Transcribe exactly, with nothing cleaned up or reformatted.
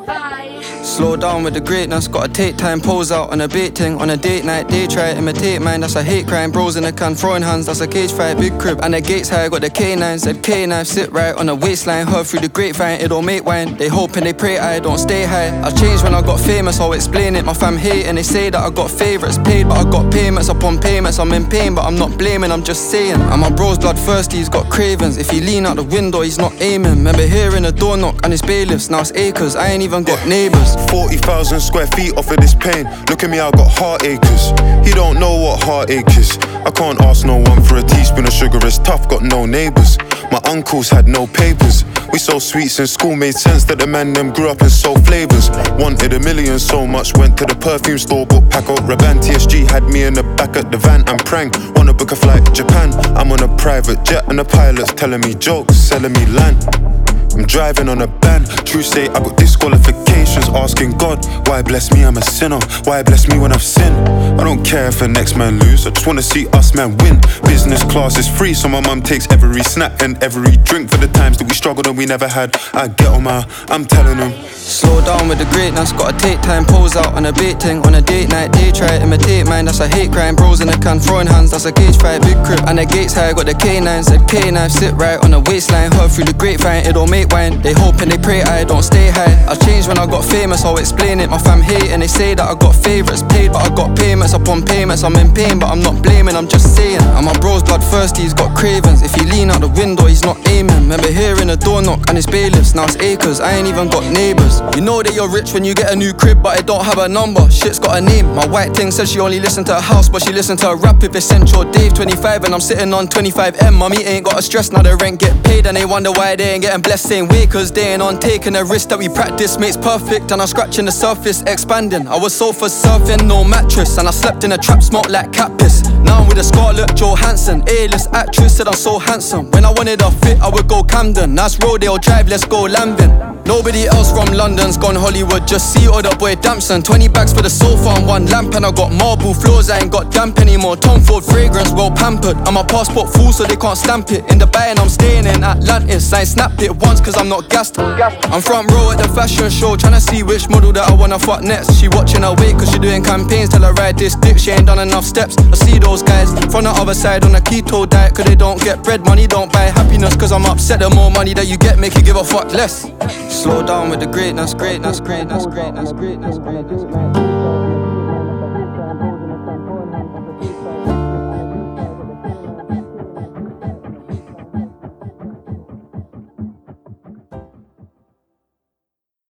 Slow down with the greatness, gotta take time, pose out on a bait ting. On a date night, they try to imitate mine, that's a hate crime. Bros in the can, throwing hands, that's a cage fight. Big crib, and the gates high, got the K nine. Said K nine, sit right on the waistline. Heard through the grapevine, it don't make wine. They hope and they pray I don't stay high. I changed when I got famous, I'll explain it. My fam hate and they say that I got favourites paid, but I got payments upon payments. I'm in pain, but I'm not blaming, I'm just saying. And my bro's blood thirsty, he's got cravings. If he lean out the window, he's not aiming. Remember hearing a door knock and it's bailiffs, now it's acres. I ain't even got neighbours. Forty thousand square feet off of this pain. Look at me, I got heart acres. He don't know what heartache is. I can't ask no one for a teaspoon of sugar, it's tough, got no neighbours. My uncles had no papers. We sold sweets in school, made sense that the man them grew up and sold flavours. Wanted a million so much, went to the perfume store, bought Paco Rabanne. T S G had me in the back at the van and prang. Wanna book a flight to Japan, I'm on a private jet and the pilot's telling me jokes, selling me land. I'm driving on a ban, true say I got disqualifications. Asking God, why bless me, I'm a sinner. Why bless me when I've sinned? I don't care if the next man lose, I just wanna see us man win. Business class is free, so my mum takes every snack and every drink. For the times that we struggled and we never had, I get on my, I'm telling them. Slow down with the greatness, gotta take time, pose out on a bait ting. On a date night, they try to imitate mine, that's a hate crime. Bros in the can, throwing hands, that's a cage fight. Big crib, and the gates high, got the K nine. Said K nine, sit right on the waistline. Heard through the grapevine, it don't make wine. They hope and they pray I don't stay high. I changed when I got famous, I'll explain it. My fam hate and they say that I got favourites paid, but I got payments upon payments. I'm in pain, but I'm not blaming, I'm just saying. And my bro's blood thirsty, he's got cravings. If he lean out the window, he's not aiming. Remember hearing a door knock and it's bailiffs, now it's acres. I ain't even got neighbours. You know that you're rich when you get a new crib, but it don't have a number. Shit's got a name. My white thing says she only listen to a house, but she listen to a rap if it's Central Dave twenty-five and I'm sitting on twenty-five M. Mommy ain't got a stress, now the rent get paid, and they wonder why they ain't getting blessed same way, cause they ain't on taking a risk that we practice makes perfect, and I'm scratching the surface, expanding. I was sofa surfing, no mattress, and I slept in a trap, smoked like cat piss. Now I'm with a Scarlett Johansson, A-list actress, said I'm so handsome. When I wanted a fit, I would go Camden. That's Rodeo Drive, let's go Lambin. Nobody else from London's gone Hollywood, just see all the boy Damson. Twenty bags for the sofa and one lamp, and I got marble floors, I ain't got damp anymore. Tom Ford fragrance, well pampered, and my passport full so they can't stamp it. In the bay and I'm staying in Atlantis, I ain't snapped it once cause I'm not gassed. I'm front row at the fashion show, tryna see which model that I wanna fuck next. She watching her weight cause she doing campaigns, tell her ride this dick, she ain't done enough steps. I see those guys from the other side on a keto diet, cause they don't get bread, money don't buy happiness. Cause I'm upset, the more money that you get make you give a fuck less. Slow down with the greatness, greatness, greatness, greatness, greatness, greatness.